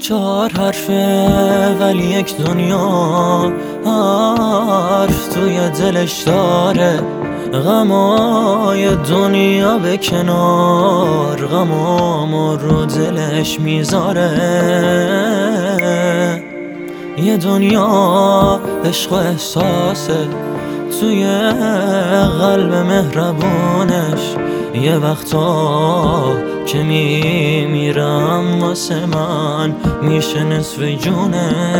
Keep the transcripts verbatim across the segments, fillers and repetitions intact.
چهار حرفه ولی یک دنیا حرف توی دلش داره. غمای دنیا به کنار، غمامو رو دلش میذاره. یه دنیا عشق و احساسه توی قلب مهربونش. یه وقتا که میمیرم واسه من میشه نصف جونش.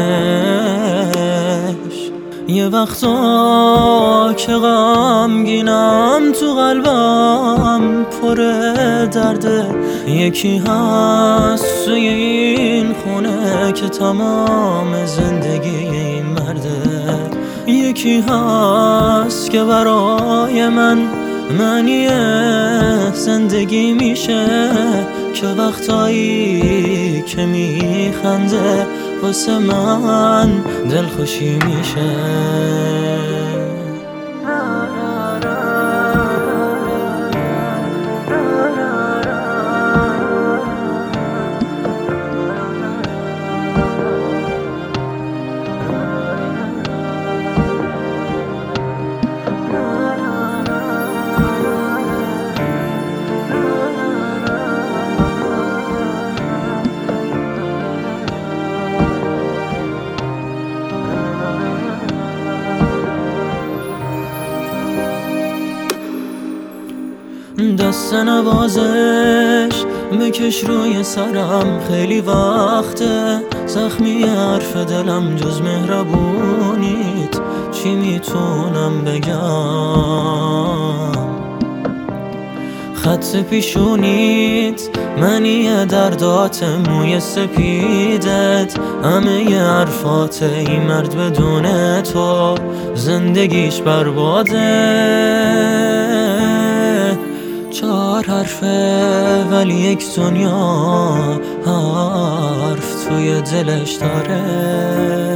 یه وقتا که غمگینم تو قلبم پر درده. یکی هست توی این خونه که تمام زندگی این مرده. یکی هست که برای من معنی زندگی میشه، که وقتایی که میخنده واسه من دلخوشی میشه. دست نوازش بکش روی سرم، خیلی وقته زخمی حرف دلم جز مهربونیت چی میتونم بگم. خط پیشونیت منی دردات، موی سپیدت همه حرفات. این مرد بدون تو زندگیش برباده. چهار حرفه ولی یک دنیا حرف توی دلش داره.